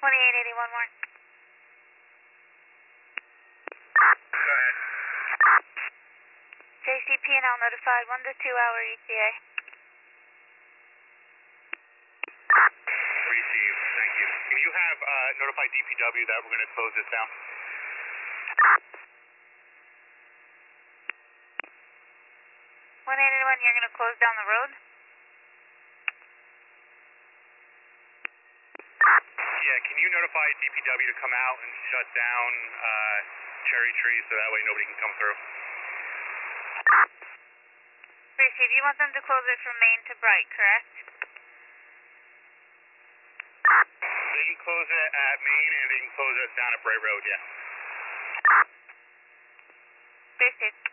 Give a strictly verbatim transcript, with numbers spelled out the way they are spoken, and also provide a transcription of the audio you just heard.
twenty-eight eighty-one more. Go ahead. J C P and L notified, one to two hour E T A. Received, thank you. Can you have uh, notify D P W that we're going to close this down? one eighty-one, you're going to close down the road? Yeah, can you notify D P W to come out and shut down uh, Cherry Tree so that way nobody can come through? Received, you want them to close it from Main to Bright, correct? They can close it at Main and they can close it down at Bright Road, yeah. Received.